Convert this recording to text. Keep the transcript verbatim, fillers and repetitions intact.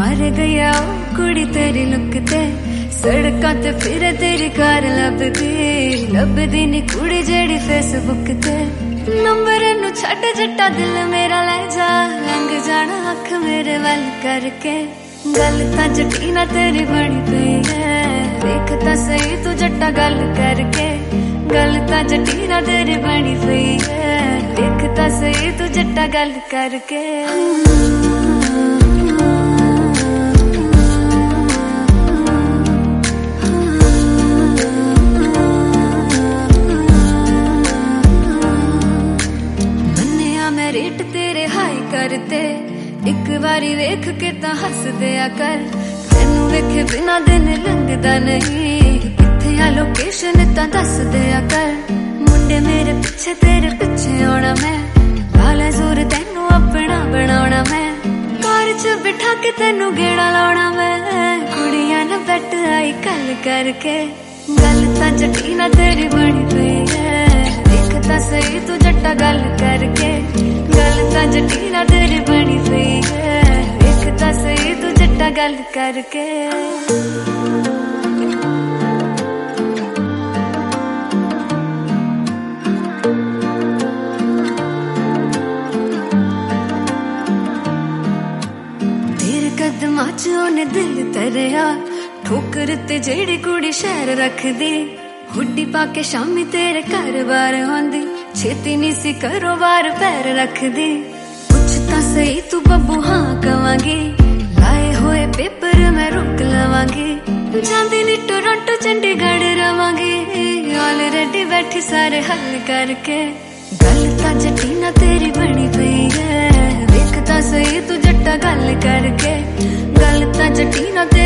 मर गया ओ कुड़ी तेरी लुक ते सड़कां ते फिरे तेरी कार लभदी लभदी नी कुड़ी जेड़ी फेसबुक ते नंबर नू छड्ड जट्टा दिल मेरा ले जा लंघ जाना अख मेरे वल करके गल तां जट्टी ना तेरी बनी पई है देख तां सही तू जट्टा गल करके गल तां जट्टी ना तेरी बनी पई है देख तां सही तू जट्टा गल करके रेट तेरे हाई करते एक बारी वेख के ता हस दिया कर तेनू वेखे बिना दिन लंघदा नहीं किथे आ लोकेशन ता दस दिया कर मुंडे मेरे पीछे तेरे पीछे आना मैं लाला जोर तेनू अपना बनाना मैं कार च बिठा के तेनू गेड़ा लाना मैं कुड़ियां ना बैठ आई कल करके गल ता जट्टी ना तेरी बनी पई है देख ता सही तू जट्टा गल करके गल ता जट्टी ना तेरी बनी पई है देख ता सही तू जट्टा गल करके तेरे कदमां च ओने दिल तरिया ठोकर ते जेड़ी कुड़ी शहर रखदी हुड्डी पाके शामी तेरे घर बार आंदी छेती नी सी करो बार पैर रखदी कुछ तां सही तू बब्बू हाँ कवांगी लाए होए पेपर मैं रुक लवांगी जांदी नी टोरंटो चंडीगढ़ रवांगी ऑलरेडी बैठी सारे हल करके गल तां जट्टी ना तेरी बनी पई है देख तां सही तू जट्टा गल करके गल तां जट्टी ना